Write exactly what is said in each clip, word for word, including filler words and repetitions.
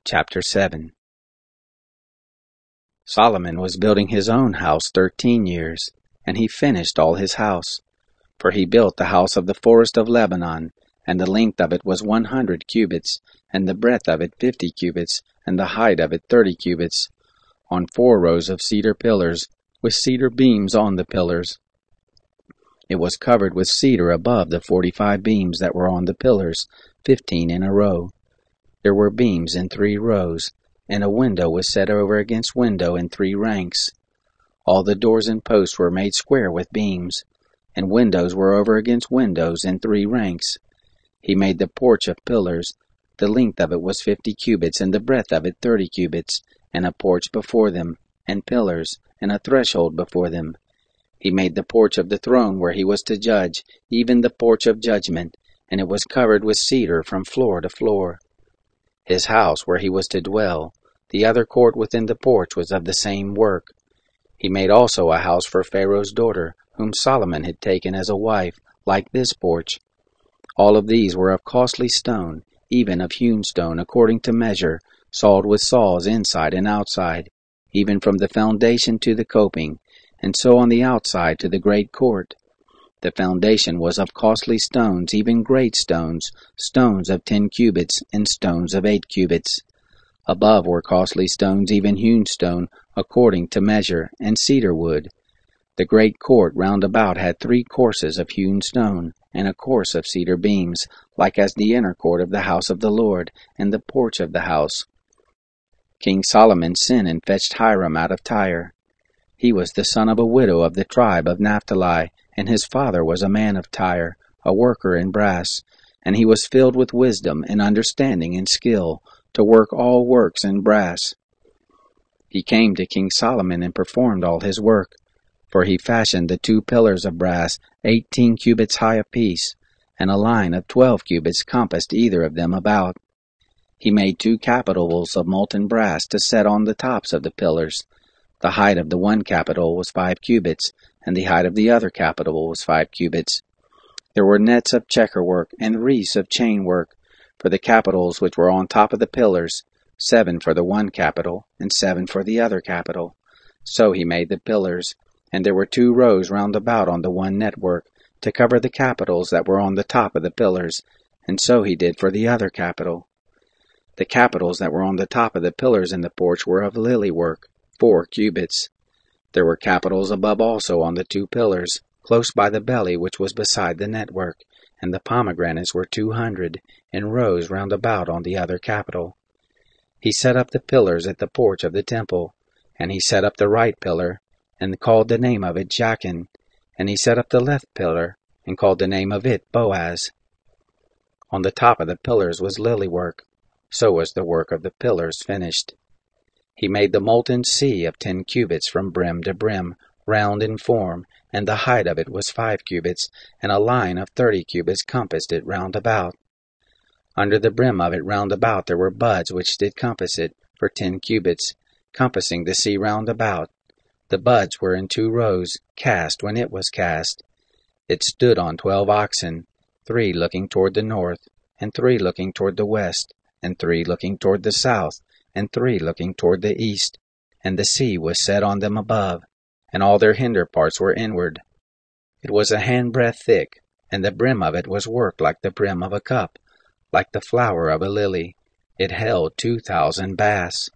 Chapter seven. Solomon was building his own house thirteen years, and he finished all his house. For he built the house of the forest of Lebanon, and the length of it was one hundred cubits, and the breadth of it fifty cubits, and the height of it thirty cubits, on four rows of cedar pillars, with cedar beams on the pillars. It was covered with cedar above the forty-five beams that were on the pillars, fifteen in a row. There were beams in three rows, and a window was set over against window in three ranks. All the doors and posts were made square with beams, and windows were over against windows in three ranks. He made the porch of pillars. The length of it was fifty cubits, and the breadth of it thirty cubits, and a porch before them, and pillars, and a threshold before them. He made the porch of the throne where he was to judge, even the porch of judgment, and it was covered with cedar from floor to floor. His house where he was to dwell, the other court within the porch, was of the same work. He made also a house for Pharaoh's daughter, whom Solomon had taken as a wife, like this porch. All of these were of costly stone, even of hewn stone, according to measure, sawed with saws inside and outside, even from the foundation to the coping, and so on the outside to the great court. The foundation was of costly stones, even great stones, stones of ten cubits, and stones of eight cubits. Above were costly stones, even hewn stone, according to measure, and cedar wood. The great court round about had three courses of hewn stone, and a course of cedar beams, like as the inner court of the house of the Lord, and the porch of the house. King Solomon sent and fetched Hiram out of Tyre. He was the son of a widow of the tribe of Naphtali, and his father was a man of Tyre, a worker in brass, and he was filled with wisdom and understanding and skill, to work all works in brass. He came to King Solomon and performed all his work, for he fashioned the two pillars of brass, eighteen cubits high apiece, and a line of twelve cubits compassed either of them about. He made two capitals of molten brass to set on the tops of the pillars. The height of the one capital was five cubits, and the height of the other capital was five cubits. There were nets of checkerwork and wreaths of chainwork for the capitals which were on top of the pillars, seven for the one capital, and seven for the other capital. So he made the pillars, and there were two rows round about on the one network, to cover the capitals that were on the top of the pillars, and so he did for the other capital. The capitals that were on the top of the pillars in the porch were of lily work, four cubits. There were capitals above also on the two pillars, close by the belly which was beside the network, and the pomegranates were two hundred, in rows round about on the other capital. He set up the pillars at the porch of the temple, and he set up the right pillar, and called the name of it Jachin, and he set up the left pillar, and called the name of it Boaz. On the top of the pillars was lily work, so was the work of the pillars finished. He made the molten sea of ten cubits from brim to brim, round in form, and the height of it was five cubits, and a line of thirty cubits compassed it round about. Under the brim of it round about there were buds which did compass it, for ten cubits, compassing the sea round about. The buds were in two rows, cast when it was cast. It stood on twelve oxen, three looking toward the north, and three looking toward the west, and three looking toward the south, and three looking toward the east, and the sea was set on them above, and all their hinder parts were inward. It was a handbreadth thick, and the brim of it was worked like the brim of a cup, like the flower of a lily. It held two thousand baths.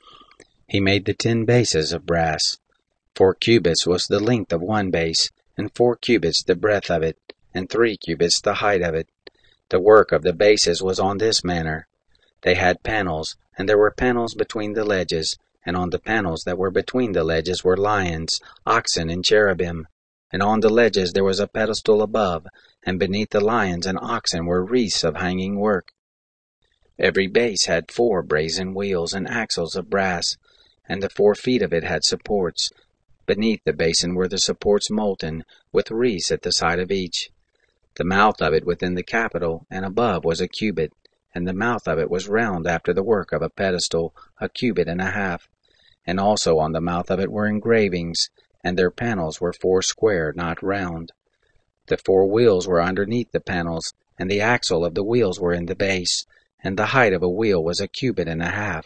He made the ten bases of brass. Four cubits was the length of one base, and four cubits the breadth of it, and three cubits the height of it. The work of the bases was on this manner. They had panels, and there were panels between the ledges, and on the panels that were between the ledges were lions, oxen, and cherubim. And on the ledges there was a pedestal above, and beneath the lions and oxen were wreaths of hanging work. Every base had four brazen wheels and axles of brass, and the four feet of it had supports. Beneath the basin were the supports molten, with wreaths at the side of each. The mouth of it within the capital and above was a cubit, and the mouth of it was round after the work of a pedestal, a cubit and a half. And also on the mouth of it were engravings, and their panels were four square, not round. The four wheels were underneath the panels, and the axle of the wheels were in the base, and the height of a wheel was a cubit and a half.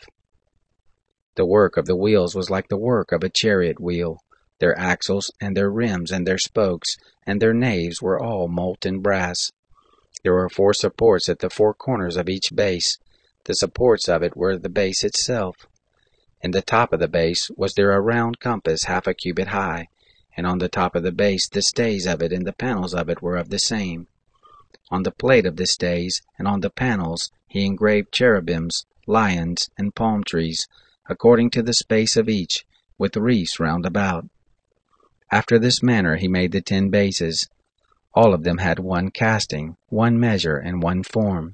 The work of the wheels was like the work of a chariot wheel. Their axles, and their rims, and their spokes, and their naves were all molten brass. There were four supports at the four corners of each base. The supports of it were the base itself. In the top of the base was there a round compass half a cubit high, and on the top of the base the stays of it and the panels of it were of the same. On the plate of the stays and on the panels he engraved cherubims, lions, and palm trees, according to the space of each, with wreaths round about. After this manner he made the ten bases. All of them had one casting, one measure, and one form.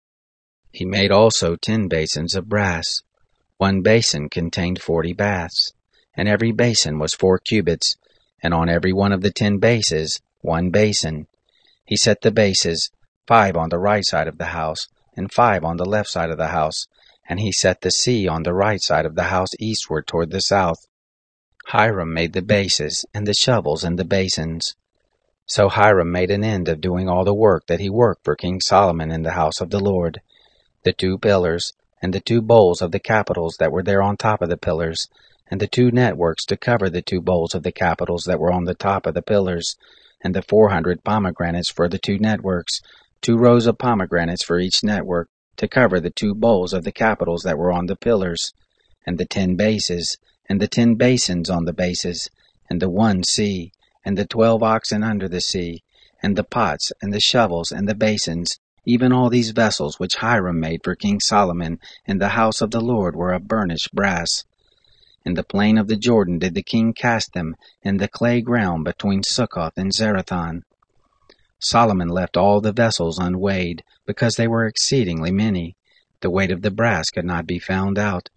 He made also ten basins of brass. One basin contained forty baths, and every basin was four cubits, and on every one of the ten bases one basin. He set the bases, five on the right side of the house, and five on the left side of the house, and he set the sea on the right side of the house eastward toward the south. Hiram made the bases, and the shovels, and the basins. So Hiram made an end of doing all the work that he worked for King Solomon in the house of the Lord. The two pillars, and the two bowls of the capitals that were there on top of the pillars, and the two networks to cover the two bowls of the capitals that were on the top of the pillars, and the four hundred pomegranates for the two networks, two rows of pomegranates for each network, to cover the two bowls of the capitals that were on the pillars, and the ten bases, and the ten basins on the bases, and the one sea, and the twelve oxen under the sea, and the pots, and the shovels, and the basins, even all these vessels which Hiram made for King Solomon in the house of the Lord were of burnished brass. In the plain of the Jordan did the king cast them, in the clay ground between Succoth and Zerathon. Solomon left all the vessels unweighed, because they were exceedingly many. The weight of the brass could not be found out.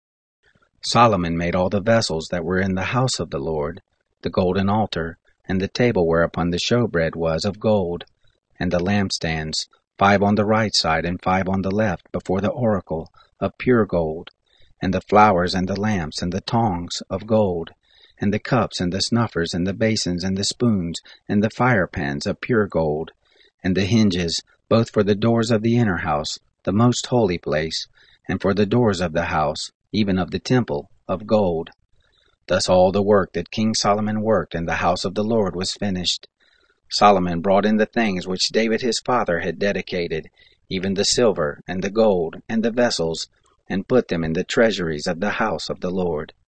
Solomon made all the vessels that were in the house of the Lord, the golden altar, and the table whereupon the showbread was of gold, and the lampstands, five on the right side and five on the left before the oracle, of pure gold, and the flowers and the lamps and the tongs of gold, and the cups and the snuffers and the basins and the spoons and the firepans of pure gold, and the hinges, both for the doors of the inner house, the most holy place, and for the doors of the house, even of the temple, of gold. Thus all the work that King Solomon worked in the house of the Lord was finished. Solomon brought in the things which David his father had dedicated, even the silver, and the gold, and the vessels, and put them in the treasuries of the house of the Lord.